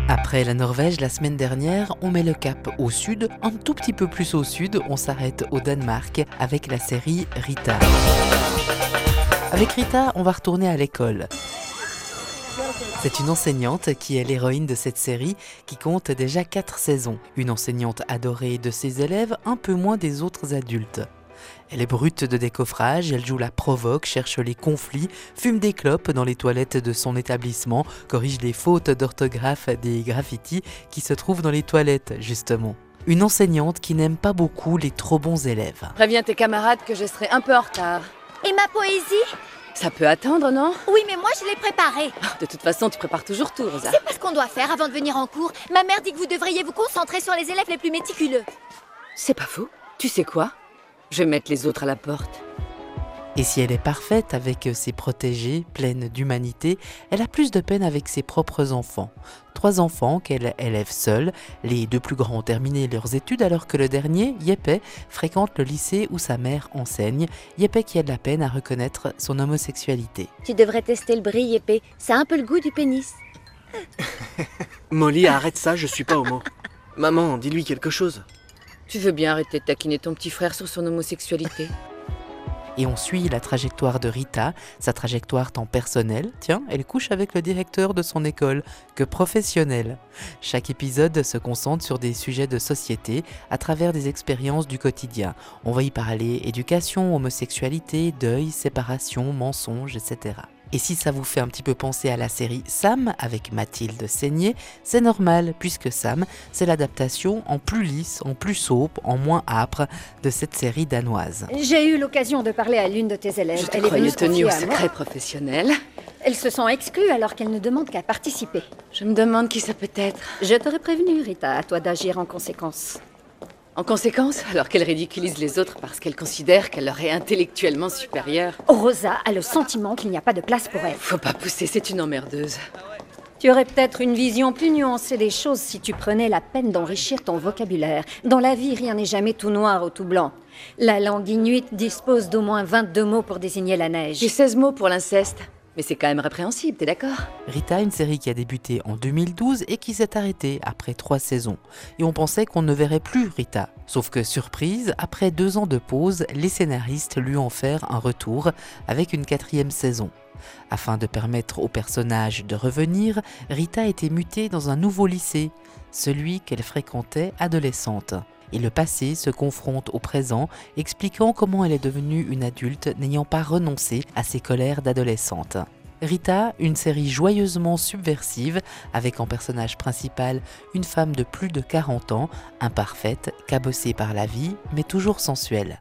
Après la Norvège la semaine dernière, on met le cap au sud, un tout petit peu plus au sud, on s'arrête au Danemark avec la série Rita. Avec Rita, on va retourner à l'école. C'est une enseignante qui est l'héroïne de cette série qui compte déjà 4 saisons. Une enseignante adorée de ses élèves, un peu moins des autres adultes. Elle est brute de décoffrage, elle joue la provoque, cherche les conflits, fume des clopes dans les toilettes de son établissement, corrige les fautes d'orthographe des graffitis qui se trouvent dans les toilettes, justement. Une enseignante qui n'aime pas beaucoup les trop bons élèves. Préviens tes camarades que je serai un peu en retard. Et ma poésie? Ça peut attendre, non? Oui, mais moi je l'ai préparée. De toute façon, tu prépares toujours tout, Rosa. C'est pas ce qu'on doit faire avant de venir en cours. Ma mère dit que vous devriez vous concentrer sur les élèves les plus méticuleux. C'est pas faux. Tu sais quoi? Je vais mettre les autres à la porte. Et si elle est parfaite avec ses protégés, pleine d'humanité, elle a plus de peine avec ses propres enfants. 3 enfants qu'elle élève seule. Les 2 plus grands ont terminé leurs études alors que le dernier, Jeppe, fréquente le lycée où sa mère enseigne. Jeppe qui a de la peine à reconnaître son homosexualité. Tu devrais tester le bris épais. Ça a un peu le goût du pénis. Molly, arrête ça, je suis pas homo. Maman, dis-lui quelque chose. Tu veux bien arrêter de taquiner ton petit frère sur son homosexualité? Et on suit la trajectoire de Rita, sa trajectoire tant personnelle, tiens, elle couche avec le directeur de son école, que professionnelle. Chaque épisode se concentre sur des sujets de société à travers des expériences du quotidien. On va y parler éducation, homosexualité, deuil, séparation, mensonges, etc. Et si ça vous fait un petit peu penser à la série Sam avec Mathilde Seigné, c'est normal puisque Sam, c'est l'adaptation en plus lisse, en plus soap, en moins âpre de cette série danoise. J'ai eu l'occasion de parler à l'une de tes élèves. Je te Elle est venue croyais se tenue confier au à moi. secret professionnel. Elles se sont exclues alors qu'elles ne demandent qu'à participer. Je me demande qui ça peut être. Je t'aurais prévenu, Rita, à toi d'agir en conséquence. En conséquence, alors qu'elle ridiculise les autres parce qu'elle considère qu'elle leur est intellectuellement supérieure. Rosa a le sentiment qu'il n'y a pas de place pour elle. Faut pas pousser, c'est une emmerdeuse. Tu aurais peut-être une vision plus nuancée des choses si tu prenais la peine d'enrichir ton vocabulaire. Dans la vie, rien n'est jamais tout noir ou tout blanc. La langue inuite dispose d'au moins 22 mots pour désigner la neige. J'ai 16 mots pour l'inceste. Mais c'est quand même répréhensible, t'es d'accord? Rita, une série qui a débuté en 2012 et qui s'est arrêtée après 3 saisons. Et on pensait qu'on ne verrait plus Rita. Sauf que, surprise, après 2 ans de pause, les scénaristes lui ont offert un retour avec une 4e saison. Afin de permettre au personnage de revenir, Rita a été mutée dans un nouveau lycée, celui qu'elle fréquentait adolescente. Et le passé se confronte au présent, expliquant comment elle est devenue une adulte n'ayant pas renoncé à ses colères d'adolescente. Rita, une série joyeusement subversive, avec en personnage principal une femme de plus de 40 ans, imparfaite, cabossée par la vie, mais toujours sensuelle.